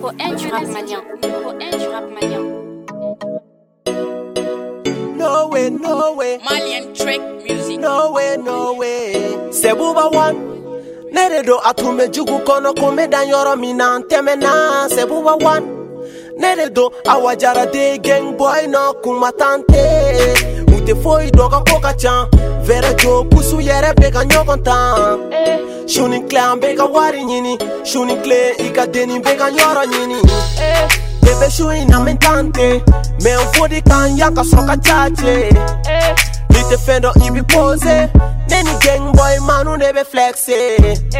Numéro 1 du rap malien. Numéro 1 du rap malien. No way, no way. Malian Track Music. No way, no way. Sebuba one. Nere do atume jugu kono kome dan yoro mina nteme na. Sebuba one. Nere do awajara de gang boy no kumatante. Ute foi doga koka chan. Vera jo kusu yere beka nyokontan. Shuni clan beka wari nyini. Shuni clan ika deni beka yoro nyini. Bebe shui na mentante. Me ufodi kan yaka soka chache. Lite fendo ibi pose. Neni gang boy manu nebe flexe.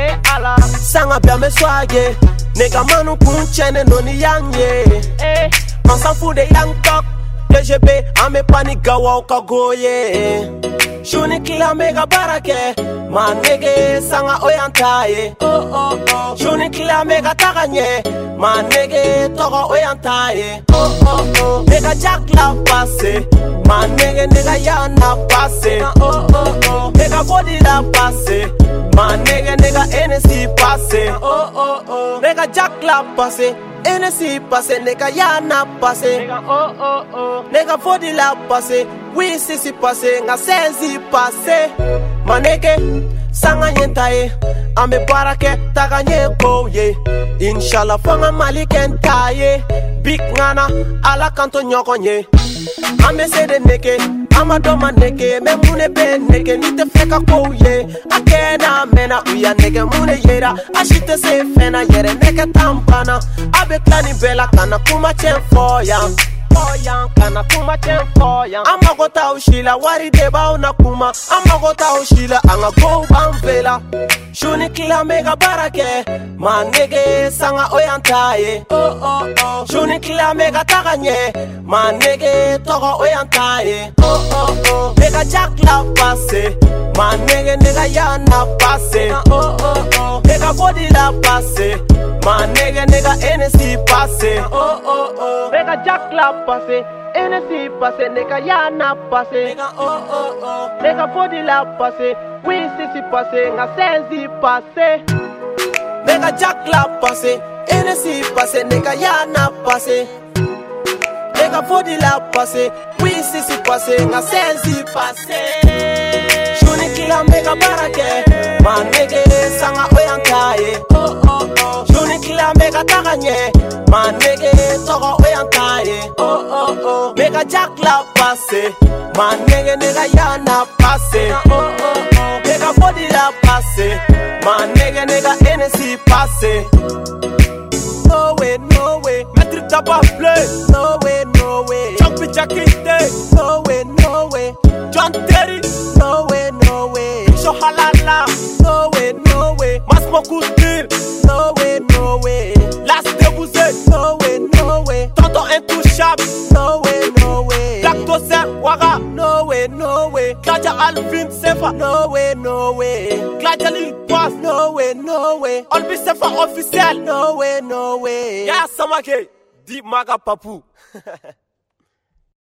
Sanga bia me swage. Nega manu kunchene noni yangye. On s'en fout des young talk. DGB ame paniga wauka goye. Shuni kila mega barake. Ma nege sanga oyantaye. Shuni kila mega taganie. Ma nege togo oyantaye. Nega jack la passe. Ma nega yana passe. Nega body la passe. Ma nega NC passe. Nega jack la passe. NC passe. Nega yana passe. Nega body la passe. Oui si passe. Nga sensi passe. Ma nege sanga yentaye. Ame barake taganie koye. Inshallah fanga maliken taye. Big ngana ala kanto nyokonye. Ame se de neke, ama doma neke. Me mune be neke, nite feka koye. Akena mena uya neke mune yera. Ashite se fena yere neke tampana. Abe klani bela kana kuma chen foya. Kana kuma chen foya. Ama gota ushila wari deba una kuma. Ama gota ushila anga go bambela. Shuni kila mega barake. Ma nege sanga oyantaye. Shuni kila mega taganie. Ma nege togo oyantaye. Nega jack la passe. Ma nega yana passe. Nega body la passe. Ma nega NC passe. Nega jack la passe. NC passe. Nega yana passe. Nega body la passe. Oui si passe. Nga sensi passe. Nega jack la passe. NC passe. Nega yana passe. Nega body la passe. Oui si passe. Nga sensi passe. Shuni kila mega barake. Ma nege sanga oyantaye. Shuni kila mega taganie. Ma nege togo oyantaye. Mega jack la passe. Ma nega yana passe. Nega body la passe. Ma nega NC passe. No way, no way. Metric Daba play. No way, no way. Jumpy Jackie day. No way, no way. John Terry. No way, no way. Show halala. No way, no way. Masmoku still. No way, no way. Last Debouze. No way, no way. Tonton Intouchable. No way, no way. Black Tozer Waga. No way, no way. Klaja Alvin Sefa. No way, no way. Klaja Lil Pass. No way, no way. Olbi Sefa officiel. No way, no way. Yeah, Samake. Deep Maga Papu.